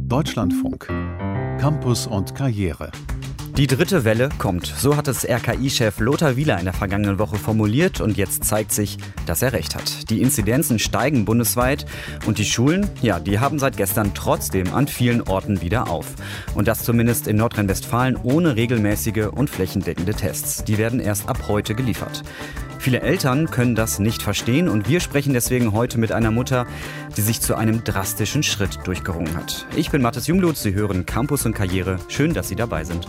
Deutschlandfunk. Campus und Karriere. Die dritte Welle kommt. So hat es RKI-Chef Lothar Wieler in der vergangenen Woche formuliert und jetzt zeigt sich, dass er recht hat. Die Inzidenzen steigen bundesweit und die Schulen, die haben seit gestern trotzdem an vielen Orten wieder auf. Und das zumindest in Nordrhein-Westfalen ohne regelmäßige und flächendeckende Tests. Die werden erst ab heute geliefert. Viele Eltern können das nicht verstehen und wir sprechen deswegen heute mit einer Mutter, die sich zu einem drastischen Schritt durchgerungen hat. Ich bin Mathis Jungblut, Sie hören Campus und Karriere. Schön, dass Sie dabei sind.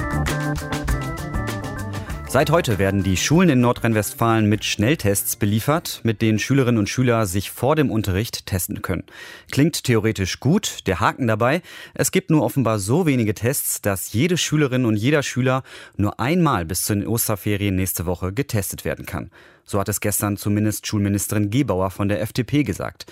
Seit heute werden die Schulen in Nordrhein-Westfalen mit Schnelltests beliefert, mit denen Schülerinnen und Schüler sich vor dem Unterricht testen können. Klingt theoretisch gut, der Haken dabei: Es gibt nur offenbar so wenige Tests, dass jede Schülerin und jeder Schüler nur einmal bis zu den Osterferien nächste Woche getestet werden kann. So hat es gestern zumindest Schulministerin Gebauer von der FDP gesagt.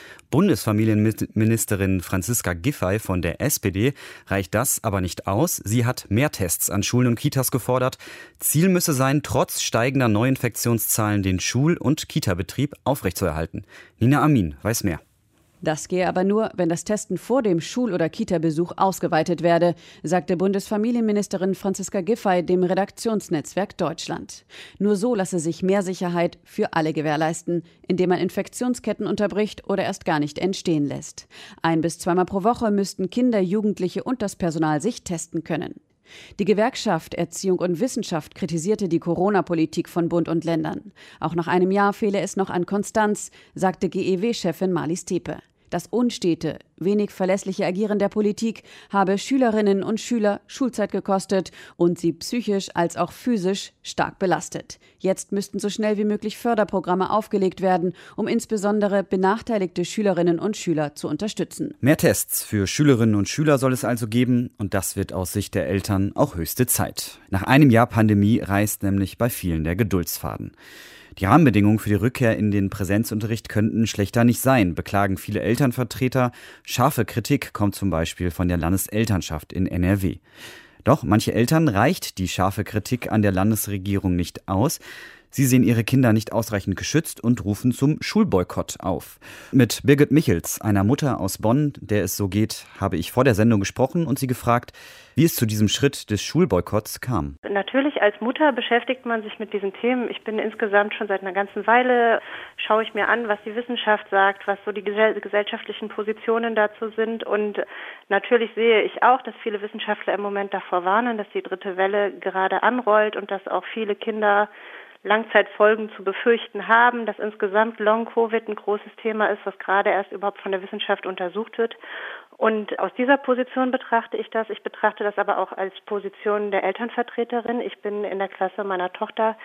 Bundesfamilienministerin Franziska Giffey von der SPD reicht das aber nicht aus. Sie hat mehr Tests an Schulen und Kitas gefordert. Ziel müsse sein, trotz steigender Neuinfektionszahlen den Schul- und Kita-Betrieb aufrechtzuerhalten. Nina Amin weiß mehr. Das gehe aber nur, wenn das Testen vor dem Schul- oder Kita-Besuch ausgeweitet werde, sagte Bundesfamilienministerin Franziska Giffey dem Redaktionsnetzwerk Deutschland. Nur so lasse sich mehr Sicherheit für alle gewährleisten, indem man Infektionsketten unterbricht oder erst gar nicht entstehen lässt. 1- bis 2-mal pro Woche müssten Kinder, Jugendliche und das Personal sich testen können. Die Gewerkschaft Erziehung und Wissenschaft kritisierte die Corona-Politik von Bund und Ländern. Auch nach einem Jahr fehle es noch an Konstanz, sagte GEW-Chefin Marlies Tepe. Das unstete, wenig verlässliche Agieren der Politik habe Schülerinnen und Schüler Schulzeit gekostet und sie psychisch als auch physisch stark belastet. Jetzt müssten so schnell wie möglich Förderprogramme aufgelegt werden, um insbesondere benachteiligte Schülerinnen und Schüler zu unterstützen. Mehr Tests für Schülerinnen und Schüler soll es also geben und das wird aus Sicht der Eltern auch höchste Zeit. Nach einem Jahr Pandemie reißt nämlich bei vielen der Geduldsfaden. Die Rahmenbedingungen für die Rückkehr in den Präsenzunterricht könnten schlechter nicht sein, beklagen viele Elternvertreter. Scharfe Kritik kommt zum Beispiel von der Landeselternschaft in NRW. Doch manche Eltern reicht die scharfe Kritik an der Landesregierung nicht aus. Sie sehen ihre Kinder nicht ausreichend geschützt und rufen zum Schulboykott auf. Mit Birgit Michels, einer Mutter aus Bonn, der es so geht, habe ich vor der Sendung gesprochen und sie gefragt, wie es zu diesem Schritt des Schulboykotts kam. Natürlich als Mutter beschäftigt man sich mit diesen Themen. Ich bin insgesamt schon seit einer ganzen Weile, schaue ich mir an, was die Wissenschaft sagt, was so die gesellschaftlichen Positionen dazu sind. Und natürlich sehe ich auch, dass viele Wissenschaftler im Moment davor warnen, dass die dritte Welle gerade anrollt und dass auch viele Kinder Langzeitfolgen zu befürchten haben, dass insgesamt Long-Covid ein großes Thema ist, was gerade erst überhaupt von der Wissenschaft untersucht wird. Und aus dieser Position betrachte ich das. Ich betrachte das aber auch als Position der Elternvertreterin. Ich bin in der Klasse meiner Tochter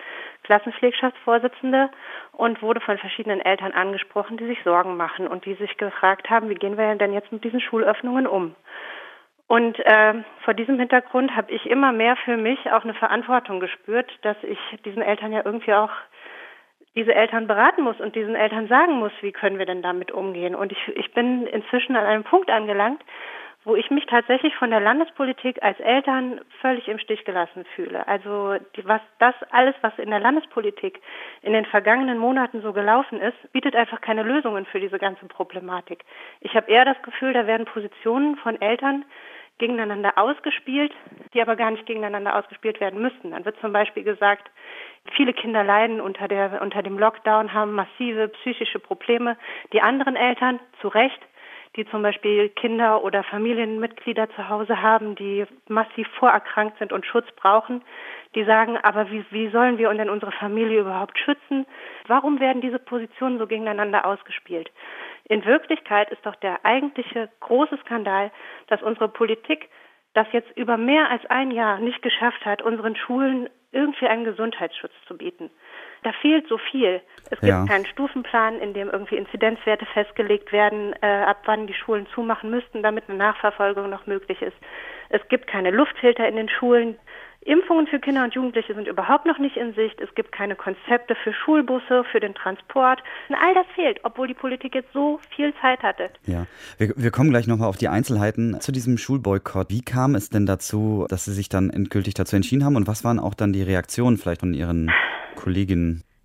Klassenpflegschaftsvorsitzende und wurde von verschiedenen Eltern angesprochen, die sich Sorgen machen und die sich gefragt haben, wie gehen wir denn jetzt mit diesen Schulöffnungen um? Und vor diesem Hintergrund habe ich immer mehr für mich auch eine Verantwortung gespürt, dass ich diesen Eltern ja irgendwie auch diese Eltern beraten muss und diesen Eltern sagen muss, wie können wir denn damit umgehen. Und ich bin inzwischen an einem Punkt angelangt, wo ich mich tatsächlich von der Landespolitik als Eltern völlig im Stich gelassen fühle. Also alles, was in der Landespolitik in den vergangenen Monaten so gelaufen ist, bietet einfach keine Lösungen für diese ganze Problematik. Ich habe eher das Gefühl, da werden Positionen von Eltern gegeneinander ausgespielt, die aber gar nicht gegeneinander ausgespielt werden müssten. Dann wird zum Beispiel gesagt, viele Kinder leiden unter dem Lockdown, haben massive psychische Probleme. Die anderen Eltern, zu Recht, die zum Beispiel Kinder oder Familienmitglieder zu Hause haben, die massiv vorerkrankt sind und Schutz brauchen, die sagen, aber wie sollen wir denn unsere Familie überhaupt schützen? Warum werden diese Positionen so gegeneinander ausgespielt? In Wirklichkeit ist doch der eigentliche große Skandal, dass unsere Politik das jetzt über mehr als ein Jahr nicht geschafft hat, unseren Schulen irgendwie einen Gesundheitsschutz zu bieten. Da fehlt so viel. Es gibt keinen Stufenplan, in dem irgendwie Inzidenzwerte festgelegt werden, ab wann die Schulen zumachen müssten, damit eine Nachverfolgung noch möglich ist. Es gibt keine Luftfilter in den Schulen. Impfungen für Kinder und Jugendliche sind überhaupt noch nicht in Sicht. Es gibt keine Konzepte für Schulbusse, für den Transport. Und all das fehlt, obwohl die Politik jetzt so viel Zeit hatte. Ja, wir kommen gleich nochmal auf die Einzelheiten zu diesem Schulboykott. Wie kam es denn dazu, dass Sie sich dann endgültig dazu entschieden haben? Und was waren auch dann die Reaktionen vielleicht von Ihren Kolleginnen?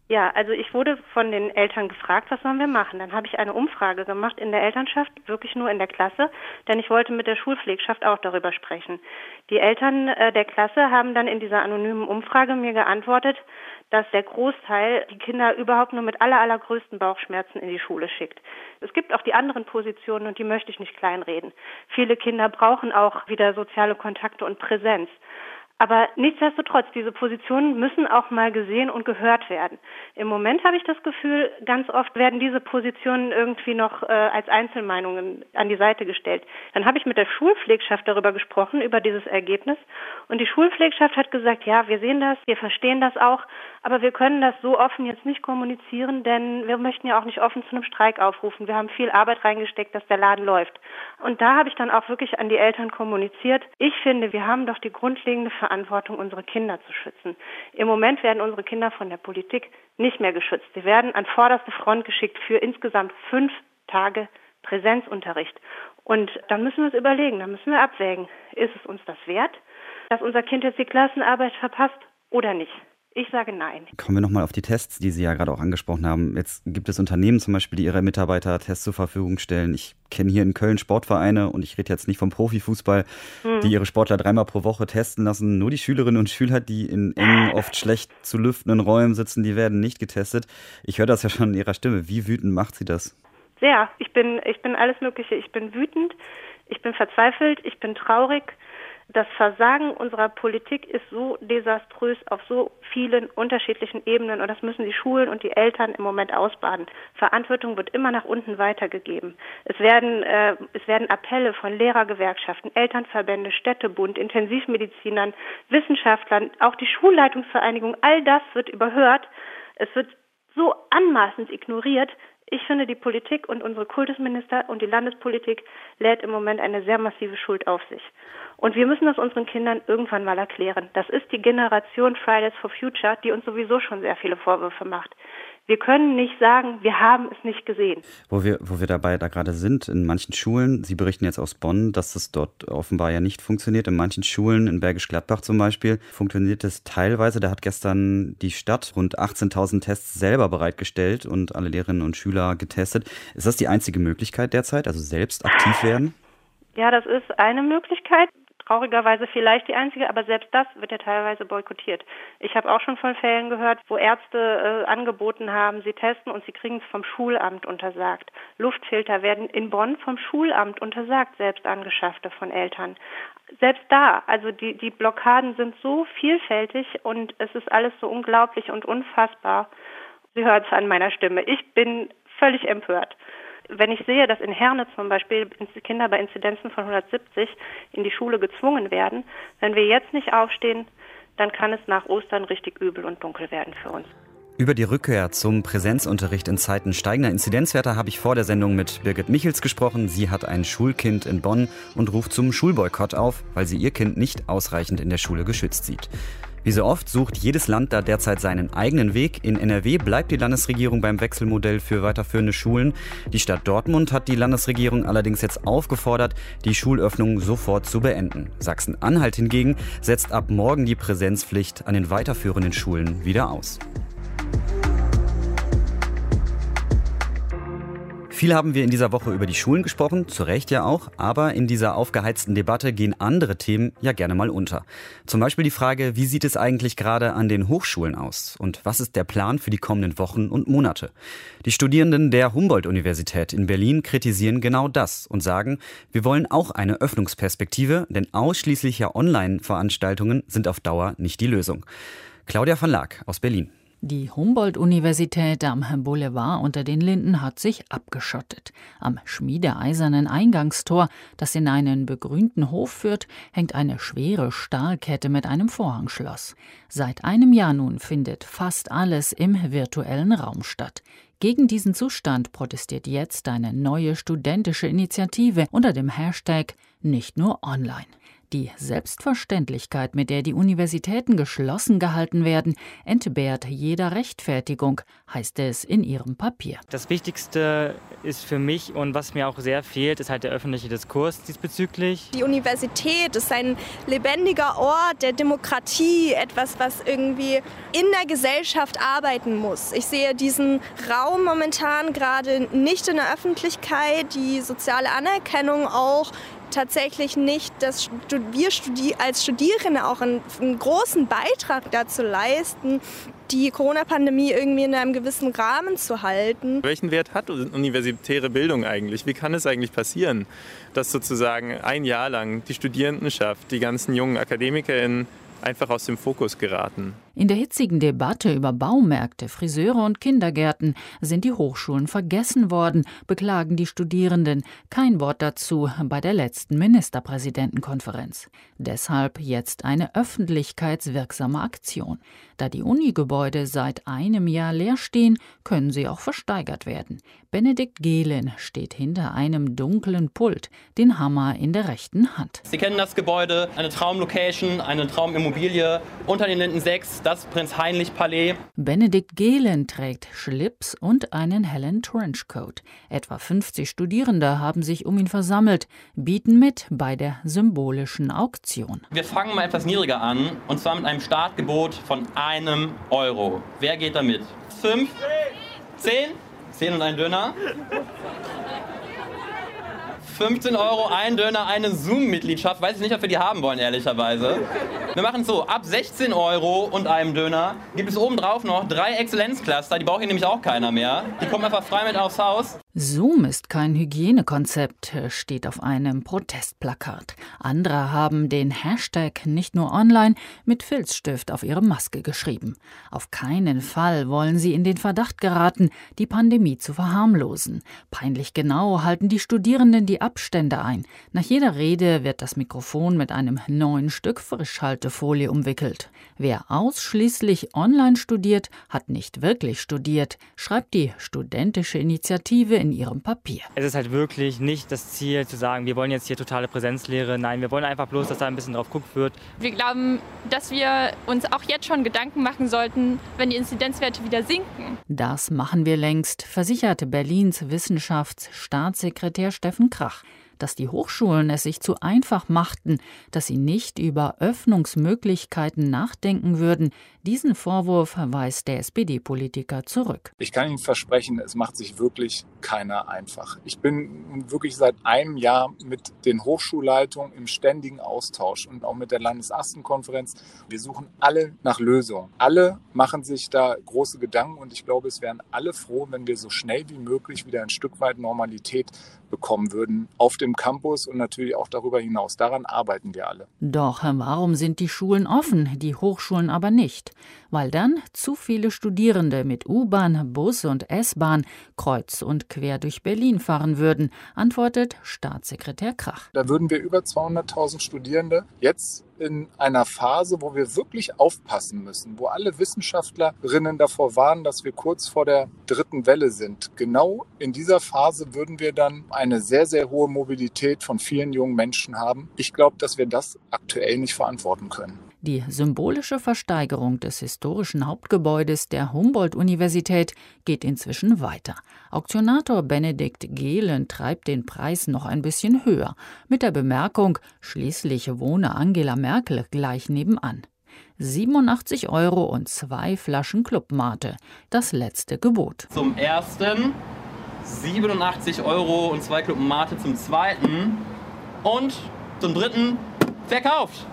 Ja, also ich wurde von den Eltern gefragt, was sollen wir machen? Dann habe ich eine Umfrage gemacht in der Elternschaft, wirklich nur in der Klasse, denn ich wollte mit der Schulpflegschaft auch darüber sprechen. Die Eltern der Klasse haben dann in dieser anonymen Umfrage mir geantwortet, dass der Großteil die Kinder überhaupt nur mit allergrößten Bauchschmerzen in die Schule schickt. Es gibt auch die anderen Positionen und die möchte ich nicht kleinreden. Viele Kinder brauchen auch wieder soziale Kontakte und Präsenz. Aber nichtsdestotrotz, diese Positionen müssen auch mal gesehen und gehört werden. Im Moment habe ich das Gefühl, ganz oft werden diese Positionen irgendwie noch als Einzelmeinungen an die Seite gestellt. Dann habe ich mit der Schulpflegschaft darüber gesprochen, über dieses Ergebnis. Und die Schulpflegschaft hat gesagt, ja, wir sehen das, wir verstehen das auch, aber wir können das so offen jetzt nicht kommunizieren, denn wir möchten ja auch nicht offen zu einem Streik aufrufen. Wir haben viel Arbeit reingesteckt, dass der Laden läuft. Und da habe ich dann auch wirklich an die Eltern kommuniziert. Ich finde, wir haben doch die grundlegende Verantwortung, unsere Kinder zu schützen. Im Moment werden unsere Kinder von der Politik nicht mehr geschützt. Sie werden an vorderste Front geschickt für insgesamt 5 Tage Präsenzunterricht. Und dann müssen wir uns überlegen, dann müssen wir abwägen, ist es uns das wert, dass unser Kind jetzt die Klassenarbeit verpasst oder nicht? Ich sage nein. Kommen wir nochmal auf die Tests, die Sie ja gerade auch angesprochen haben. Jetzt gibt es Unternehmen zum Beispiel, die ihre Mitarbeiter Tests zur Verfügung stellen. Ich kenne hier in Köln Sportvereine, und ich rede jetzt nicht vom Profifußball, die ihre Sportler 3-mal pro Woche testen lassen. Nur die Schülerinnen und Schüler, die in engen, oft schlecht zu lüftenden Räumen sitzen, die werden nicht getestet. Ich höre das ja schon in Ihrer Stimme. Wie wütend macht Sie das? Sehr. Ich bin alles Mögliche. Ich bin wütend, ich bin verzweifelt, ich bin traurig. Das Versagen unserer Politik ist so desaströs auf so vielen unterschiedlichen Ebenen, und das müssen die Schulen und die Eltern im Moment ausbaden. Verantwortung wird immer nach unten weitergegeben. Es werden Appelle von Lehrergewerkschaften, Elternverbände, Städtebund, Intensivmedizinern, Wissenschaftlern, auch die Schulleitungsvereinigung, all das wird überhört. Es wird so anmaßend ignoriert. Ich finde, die Politik und unsere Kultusminister und die Landespolitik lädt im Moment eine sehr massive Schuld auf sich. Und wir müssen das unseren Kindern irgendwann mal erklären. Das ist die Generation Fridays for Future, die uns sowieso schon sehr viele Vorwürfe macht. Wir können nicht sagen, wir haben es nicht gesehen. Wo wir dabei da gerade sind, in manchen Schulen, Sie berichten jetzt aus Bonn, dass es dort offenbar ja nicht funktioniert. In manchen Schulen, in Bergisch Gladbach zum Beispiel, funktioniert es teilweise. Da hat gestern die Stadt rund 18.000 Tests selber bereitgestellt und alle Lehrerinnen und Schüler getestet. Ist das die einzige Möglichkeit derzeit, also selbst aktiv werden? Ja, das ist eine Möglichkeit. Traurigerweise vielleicht die einzige, aber selbst das wird ja teilweise boykottiert. Ich habe auch schon von Fällen gehört, wo Ärzte angeboten haben, sie testen und sie kriegen es vom Schulamt untersagt. Luftfilter werden in Bonn vom Schulamt untersagt, selbst angeschaffte von Eltern. Selbst da, also die Blockaden sind so vielfältig und es ist alles so unglaublich und unfassbar. Sie hört es an meiner Stimme. Ich bin völlig empört. Wenn ich sehe, dass in Herne zum Beispiel Kinder bei Inzidenzen von 170 in die Schule gezwungen werden, wenn wir jetzt nicht aufstehen, dann kann es nach Ostern richtig übel und dunkel werden für uns. Über die Rückkehr zum Präsenzunterricht in Zeiten steigender Inzidenzwerte habe ich vor der Sendung mit Birgit Michels gesprochen. Sie hat ein Schulkind in Bonn und ruft zum Schulboykott auf, weil sie ihr Kind nicht ausreichend in der Schule geschützt sieht. Wie so oft sucht jedes Land da derzeit seinen eigenen Weg. In NRW bleibt die Landesregierung beim Wechselmodell für weiterführende Schulen. Die Stadt Dortmund hat die Landesregierung allerdings jetzt aufgefordert, die Schulöffnung sofort zu beenden. Sachsen-Anhalt hingegen setzt ab morgen die Präsenzpflicht an den weiterführenden Schulen wieder aus. Viel haben wir in dieser Woche über die Schulen gesprochen, zu Recht ja auch, aber in dieser aufgeheizten Debatte gehen andere Themen ja gerne mal unter. Zum Beispiel die Frage, wie sieht es eigentlich gerade an den Hochschulen aus und was ist der Plan für die kommenden Wochen und Monate? Die Studierenden der Humboldt-Universität in Berlin kritisieren genau das und sagen, wir wollen auch eine Öffnungsperspektive, denn ausschließlich ja Online-Veranstaltungen sind auf Dauer nicht die Lösung. Claudia van Laak aus Berlin. Die Humboldt-Universität am Boulevard unter den Linden hat sich abgeschottet. Am schmiedeeisernen Eingangstor, das in einen begrünten Hof führt, hängt eine schwere Stahlkette mit einem Vorhangschloss. Seit einem Jahr nun findet fast alles im virtuellen Raum statt. Gegen diesen Zustand protestiert jetzt eine neue studentische Initiative unter dem Hashtag Nicht nur online. Die Selbstverständlichkeit, mit der die Universitäten geschlossen gehalten werden, entbehrt jeder Rechtfertigung, heißt es in ihrem Papier. Das Wichtigste ist für mich und was mir auch sehr fehlt, ist halt der öffentliche Diskurs diesbezüglich. Die Universität ist ein lebendiger Ort der Demokratie, etwas, was irgendwie in der Gesellschaft arbeiten muss. Ich sehe diesen Raum momentan gerade nicht in der Öffentlichkeit, die soziale Anerkennung auch tatsächlich nicht, dass wir als Studierende auch einen großen Beitrag dazu leisten, die Corona-Pandemie irgendwie in einem gewissen Rahmen zu halten. Welchen Wert hat universitäre Bildung eigentlich? Wie kann es eigentlich passieren, dass sozusagen ein Jahr lang die Studierendenschaft, die ganzen jungen AkademikerInnen einfach aus dem Fokus geraten? In der hitzigen Debatte über Baumärkte, Friseure und Kindergärten sind die Hochschulen vergessen worden, beklagen die Studierenden. Kein Wort dazu bei der letzten Ministerpräsidentenkonferenz. Deshalb jetzt eine öffentlichkeitswirksame Aktion. Da die Unigebäude seit einem Jahr leer stehen, können sie auch versteigert werden. Benedikt Gehlen steht hinter einem dunklen Pult, den Hammer in der rechten Hand. Sie kennen das Gebäude, eine Traumlocation, eine Traumimmobilie unter den Linden 6. Das Prinz-Heinrich-Palais. Benedikt Gehlen trägt Schlips und einen hellen Trenchcoat. Etwa 50 Studierende haben sich um ihn versammelt, bieten mit bei der symbolischen Auktion. Wir fangen mal etwas niedriger an, und zwar mit einem Startgebot von €1. Wer geht damit? 5? 10? 10 und ein Döner? 15 €, ein Döner, eine Zoom-Mitgliedschaft. Weiß ich nicht, ob wir die haben wollen, ehrlicherweise. Wir machen es so, ab 16 € und einem Döner gibt es obendrauf noch 3 Exzellenzcluster. Die braucht hier nämlich auch keiner mehr. Die kommen einfach frei mit aufs Haus. Zoom ist kein Hygienekonzept, steht auf einem Protestplakat. Andere haben den Hashtag nicht nur online mit Filzstift auf ihre Maske geschrieben. Auf keinen Fall wollen sie in den Verdacht geraten, die Pandemie zu verharmlosen. Peinlich genau halten die Studierenden die Abstände ein. Nach jeder Rede wird das Mikrofon mit einem neuen Stück Frischhaltefolie umwickelt. Wer ausschließlich online studiert, hat nicht wirklich studiert, schreibt die studentische Initiative in ihrem Papier. Es ist halt wirklich nicht das Ziel zu sagen, wir wollen jetzt hier totale Präsenzlehre. Nein, wir wollen einfach bloß, dass da ein bisschen drauf geguckt wird. Wir glauben, dass wir uns auch jetzt schon Gedanken machen sollten, wenn die Inzidenzwerte wieder sinken. Das machen wir längst, versicherte Berlins Wissenschaftsstaatssekretär Steffen Krach. Dass die Hochschulen es sich zu einfach machten, dass sie nicht über Öffnungsmöglichkeiten nachdenken würden, diesen Vorwurf weist der SPD-Politiker zurück. Ich kann Ihnen versprechen, es macht sich wirklich keiner einfach. Ich bin wirklich seit einem Jahr mit den Hochschulleitungen im ständigen Austausch und auch mit der Landesastenkonferenz. Wir suchen alle nach Lösungen. Alle machen sich da große Gedanken und ich glaube, es wären alle froh, wenn wir so schnell wie möglich wieder ein Stück weit Normalität bekommen würden auf dem Campus und natürlich auch darüber hinaus. Daran arbeiten wir alle. Doch warum sind die Schulen offen, die Hochschulen aber nicht? Weil dann zu viele Studierende mit U-Bahn, Bus und S-Bahn kreuz und quer durch Berlin fahren würden, antwortet Staatssekretär Krach. Da würden wir über 200.000 Studierende jetzt in einer Phase, wo wir wirklich aufpassen müssen, wo alle Wissenschaftlerinnen davor warnen, dass wir kurz vor der dritten Welle sind. Genau in dieser Phase würden wir dann eine sehr, sehr hohe Mobilität von vielen jungen Menschen haben. Ich glaube, dass wir das aktuell nicht verantworten können. Die symbolische Versteigerung des historischen Hauptgebäudes der Humboldt-Universität geht inzwischen weiter. Auktionator Benedikt Gehlen treibt den Preis noch ein bisschen höher, mit der Bemerkung, schließlich wohne Angela Merkel gleich nebenan. 87 € und 2 Flaschen Clubmate, das letzte Gebot. Zum ersten 87 € und 2 Clubmate zum zweiten und zum dritten verkauft.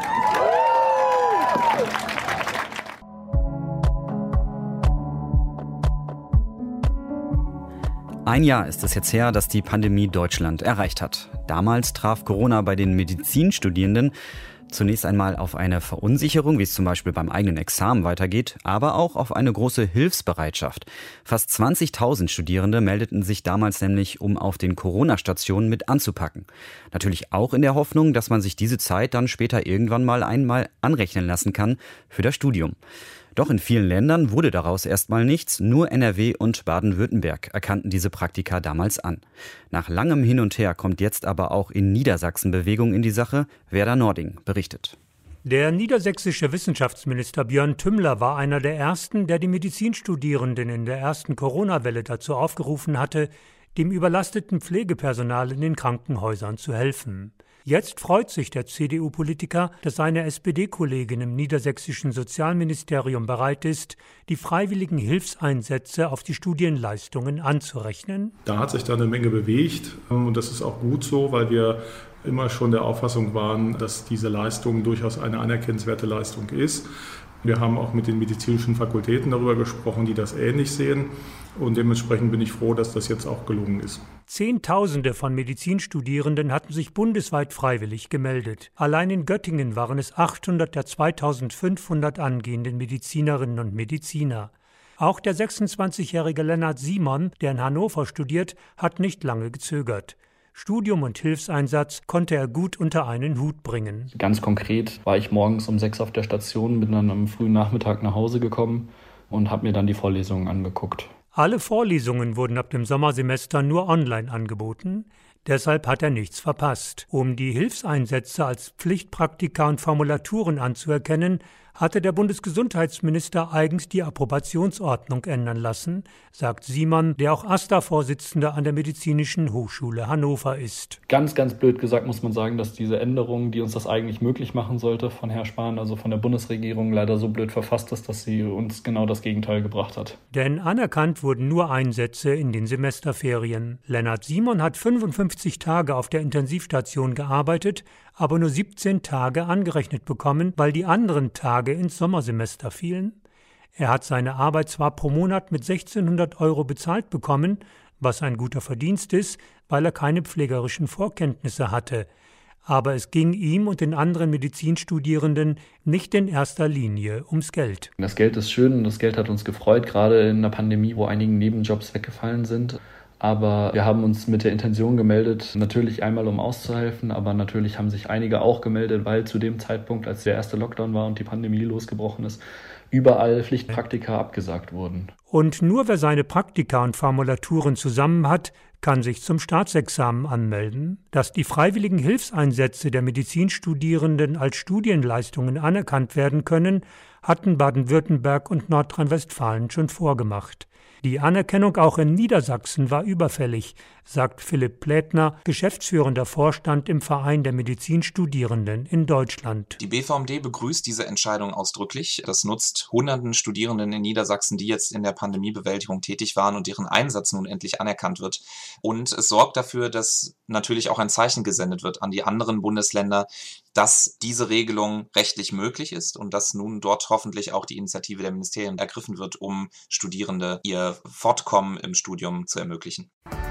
Ein Jahr ist es jetzt her, dass die Pandemie Deutschland erreicht hat. Damals traf Corona bei den Medizinstudierenden zunächst einmal auf eine Verunsicherung, wie es zum Beispiel beim eigenen Examen weitergeht, aber auch auf eine große Hilfsbereitschaft. Fast 20.000 Studierende meldeten sich damals nämlich, um auf den Corona-Stationen mit anzupacken. Natürlich auch in der Hoffnung, dass man sich diese Zeit dann später irgendwann mal einmal anrechnen lassen kann für das Studium. Doch in vielen Ländern wurde daraus erstmal nichts. Nur NRW und Baden-Württemberg erkannten diese Praktika damals an. Nach langem Hin und Her kommt jetzt aber auch in Niedersachsen Bewegung in die Sache. Werder Nording berichtet. Der niedersächsische Wissenschaftsminister Björn Tümmler war einer der ersten, der die Medizinstudierenden in der ersten Corona-Welle dazu aufgerufen hatte, dem überlasteten Pflegepersonal in den Krankenhäusern zu helfen. Jetzt freut sich der CDU-Politiker, dass seine SPD-Kollegin im niedersächsischen Sozialministerium bereit ist, die freiwilligen Hilfseinsätze auf die Studienleistungen anzurechnen. Da hat sich da eine Menge bewegt und das ist auch gut so, weil wir immer schon der Auffassung waren, dass diese Leistung durchaus eine anerkennenswerte Leistung ist. Wir haben auch mit den medizinischen Fakultäten darüber gesprochen, die das ähnlich sehen. Und dementsprechend bin ich froh, dass das jetzt auch gelungen ist. Zehntausende von Medizinstudierenden hatten sich bundesweit freiwillig gemeldet. Allein in Göttingen waren es 800 der 2500 angehenden Medizinerinnen und Mediziner. Auch der 26-jährige Lennart Simon, der in Hannover studiert, hat nicht lange gezögert. Studium und Hilfseinsatz konnte er gut unter einen Hut bringen. Ganz konkret war ich morgens um 6 auf der Station, bin dann am frühen Nachmittag nach Hause gekommen und habe mir dann die Vorlesungen angeguckt. Alle Vorlesungen wurden ab dem Sommersemester nur online angeboten. Deshalb hat er nichts verpasst. Um die Hilfseinsätze als Pflichtpraktika und Formulaturen anzuerkennen, hatte der Bundesgesundheitsminister eigens die Approbationsordnung ändern lassen, sagt Simon, der auch AStA-Vorsitzender an der Medizinischen Hochschule Hannover ist. Ganz blöd gesagt muss man sagen, dass diese Änderung, die uns das eigentlich möglich machen sollte von Herrn Spahn, also von der Bundesregierung, leider so blöd verfasst ist, dass sie uns genau das Gegenteil gebracht hat. Denn anerkannt wurden nur Einsätze in den Semesterferien. Lennart Simon hat 55 Tage auf der Intensivstation gearbeitet, aber nur 17 Tage angerechnet bekommen, weil die anderen Tage ins Sommersemester fielen. Er hat seine Arbeit zwar pro Monat mit 1.600 € bezahlt bekommen, was ein guter Verdienst ist, weil er keine pflegerischen Vorkenntnisse hatte. Aber es ging ihm und den anderen Medizinstudierenden nicht in erster Linie ums Geld. Das Geld ist schön und das Geld hat uns gefreut, gerade in einer Pandemie, wo einige Nebenjobs weggefallen sind. Aber wir haben uns mit der Intention gemeldet, natürlich einmal um auszuhelfen, aber natürlich haben sich einige auch gemeldet, weil zu dem Zeitpunkt, als der erste Lockdown war und die Pandemie losgebrochen ist, überall Pflichtpraktika abgesagt wurden. Und nur wer seine Praktika und Formulaturen zusammen hat, kann sich zum Staatsexamen anmelden. Dass die freiwilligen Hilfseinsätze der Medizinstudierenden als Studienleistungen anerkannt werden können, hatten Baden-Württemberg und Nordrhein-Westfalen schon vorgemacht. Die Anerkennung auch in Niedersachsen war überfällig, sagt Philipp Plätner, geschäftsführender Vorstand im Verein der Medizinstudierenden in Deutschland. Die BVMD begrüßt diese Entscheidung ausdrücklich. Das nutzt hunderten Studierenden in Niedersachsen, die jetzt in der Pandemiebewältigung tätig waren und deren Einsatz nun endlich anerkannt wird. Und es sorgt dafür, dass natürlich auch ein Zeichen gesendet wird an die anderen Bundesländer, dass diese Regelung rechtlich möglich ist und dass nun dort hoffentlich auch die Initiative der Ministerien ergriffen wird, um Studierende ihr Fortkommen im Studium zu ermöglichen.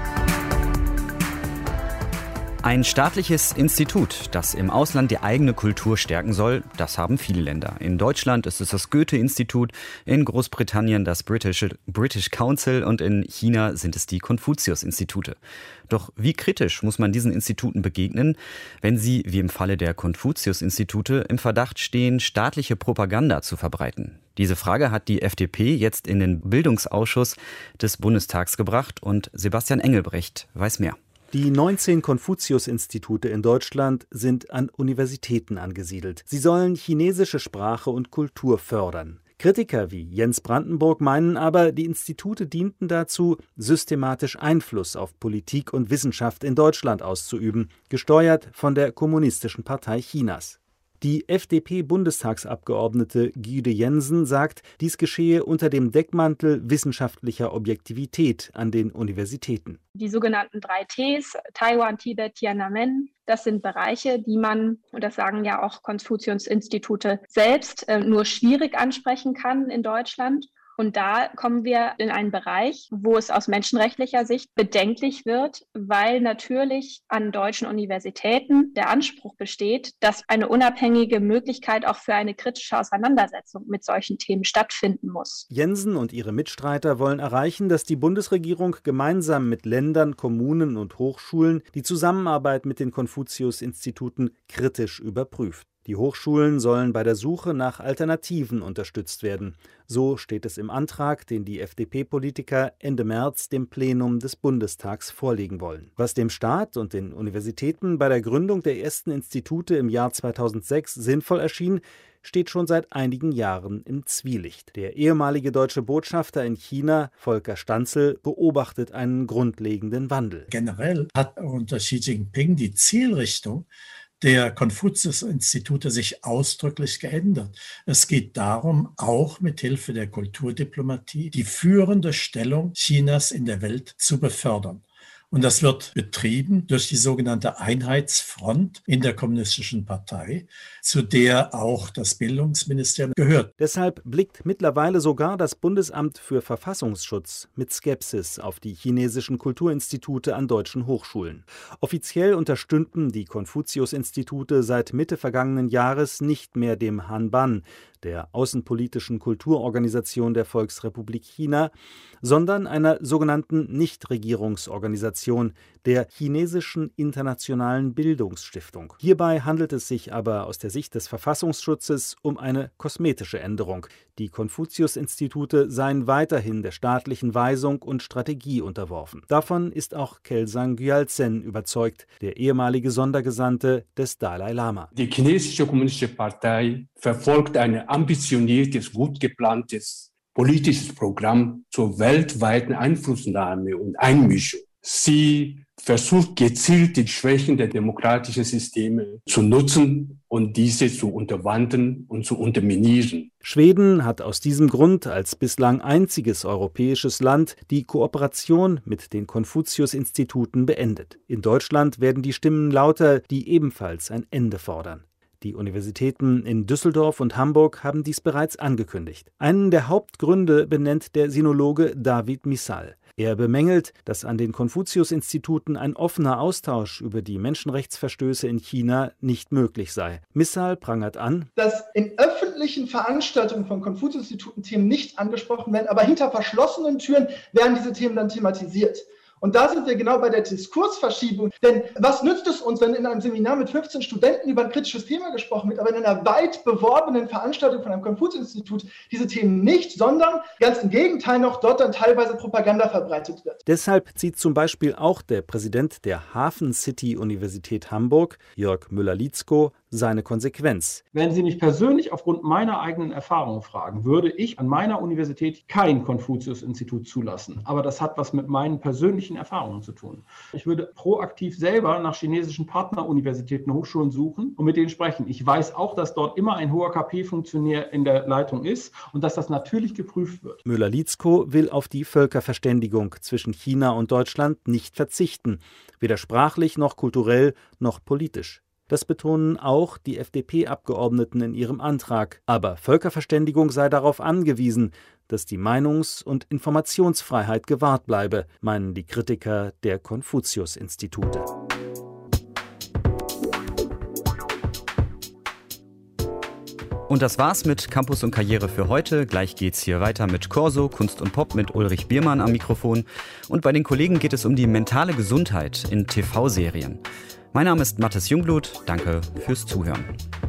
Ein staatliches Institut, das im Ausland die eigene Kultur stärken soll, das haben viele Länder. In Deutschland ist es das Goethe-Institut, in Großbritannien das British Council und in China sind es die Konfuzius-Institute. Doch wie kritisch muss man diesen Instituten begegnen, wenn sie, wie im Falle der Konfuzius-Institute, im Verdacht stehen, staatliche Propaganda zu verbreiten? Diese Frage hat die FDP jetzt in den Bildungsausschuss des Bundestags gebracht und Sebastian Engelbrecht weiß mehr. Die 19 Konfuzius-Institute in Deutschland sind an Universitäten angesiedelt. Sie sollen chinesische Sprache und Kultur fördern. Kritiker wie Jens Brandenburg meinen aber, die Institute dienten dazu, systematisch Einfluss auf Politik und Wissenschaft in Deutschland auszuüben, gesteuert von der Kommunistischen Partei Chinas. Die FDP-Bundestagsabgeordnete Gyde Jensen sagt, dies geschehe unter dem Deckmantel wissenschaftlicher Objektivität an den Universitäten. Die sogenannten 3 Ts, Taiwan, Tibet, Tiananmen, das sind Bereiche, die man, und das sagen ja auch Konfuzius-Institute selbst, nur schwierig ansprechen kann in Deutschland. Und da kommen wir in einen Bereich, wo es aus menschenrechtlicher Sicht bedenklich wird, weil natürlich an deutschen Universitäten der Anspruch besteht, dass eine unabhängige Möglichkeit auch für eine kritische Auseinandersetzung mit solchen Themen stattfinden muss. Jensen und ihre Mitstreiter wollen erreichen, dass die Bundesregierung gemeinsam mit Ländern, Kommunen und Hochschulen die Zusammenarbeit mit den Konfuzius-Instituten kritisch überprüft. Die Hochschulen sollen bei der Suche nach Alternativen unterstützt werden. So steht es im Antrag, den die FDP-Politiker Ende März dem Plenum des Bundestags vorlegen wollen. Was dem Staat und den Universitäten bei der Gründung der ersten Institute im Jahr 2006 sinnvoll erschien, steht schon seit einigen Jahren im Zwielicht. Der ehemalige deutsche Botschafter in China, Volker Stanzel, beobachtet einen grundlegenden Wandel. Generell hat unter Xi Jinping die Zielrichtung der Konfuzius-Institute sich ausdrücklich geändert. Es geht darum, auch mit Hilfe der Kulturdiplomatie die führende Stellung Chinas in der Welt zu befördern. Und das wird betrieben durch die sogenannte Einheitsfront in der Kommunistischen Partei, zu der auch das Bildungsministerium gehört. Deshalb blickt mittlerweile sogar das Bundesamt für Verfassungsschutz mit Skepsis auf die chinesischen Kulturinstitute an deutschen Hochschulen. Offiziell unterstünden die Konfuzius-Institute seit Mitte vergangenen Jahres nicht mehr dem Hanban, der außenpolitischen Kulturorganisation der Volksrepublik China, sondern einer sogenannten Nichtregierungsorganisation, der Chinesischen Internationalen Bildungsstiftung. Hierbei handelt es sich aber aus der Sicht des Verfassungsschutzes um eine kosmetische Änderung. Die Konfuzius-Institute seien weiterhin der staatlichen Weisung und Strategie unterworfen. Davon ist auch Kelsang Gyaltsen überzeugt, der ehemalige Sondergesandte des Dalai Lama. Die chinesische Kommunistische Partei verfolgt ein ambitioniertes, gut geplantes politisches Programm zur weltweiten Einflussnahme und Einmischung. Sie versucht gezielt die Schwächen der demokratischen Systeme zu nutzen und diese zu unterwandern und zu unterminieren. Schweden hat aus diesem Grund als bislang einziges europäisches Land die Kooperation mit den Konfuzius-Instituten beendet. In Deutschland werden die Stimmen lauter, die ebenfalls ein Ende fordern. Die Universitäten in Düsseldorf und Hamburg haben dies bereits angekündigt. Einen der Hauptgründe benennt der Sinologe David Missal. Er bemängelt, dass an den Konfuzius-Instituten ein offener Austausch über die Menschenrechtsverstöße in China nicht möglich sei. Missal prangert an, dass in öffentlichen Veranstaltungen von Konfuzius-Instituten Themen nicht angesprochen werden, aber hinter verschlossenen Türen werden diese Themen dann thematisiert. Und da sind wir genau bei der Diskursverschiebung. Denn was nützt es uns, wenn in einem Seminar mit 15 Studenten über ein kritisches Thema gesprochen wird, aber in einer weit beworbenen Veranstaltung von einem Konfuzius-Institut diese Themen nicht, sondern ganz im Gegenteil noch dort dann teilweise Propaganda verbreitet wird. Deshalb zieht zum Beispiel auch der Präsident der Hafen City Universität Hamburg, Jörg Müller-Lietzko, seine Konsequenz. Wenn Sie mich persönlich aufgrund meiner eigenen Erfahrungen fragen, würde ich an meiner Universität kein Konfuzius-Institut zulassen. Aber das hat was mit meinen persönlichen Erfahrungen zu tun. Ich würde proaktiv selber nach chinesischen Partneruniversitäten, Hochschulen suchen und mit denen sprechen. Ich weiß auch, dass dort immer ein hoher KP-Funktionär in der Leitung ist und dass das natürlich geprüft wird. Müller-Lietzko will auf die Völkerverständigung zwischen China und Deutschland nicht verzichten, weder sprachlich noch kulturell noch politisch. Das betonen auch die FDP-Abgeordneten in ihrem Antrag. Aber Völkerverständigung sei darauf angewiesen, dass die Meinungs- und Informationsfreiheit gewahrt bleibe, meinen die Kritiker der Konfuzius-Institute. Und das war's mit Campus und Karriere für heute. Gleich geht's hier weiter mit Corso, Kunst und Pop mit Ulrich Biermann am Mikrofon. Und bei den Kollegen geht es um die mentale Gesundheit in TV-Serien. Mein Name ist Mathis Jungblut. Danke fürs Zuhören.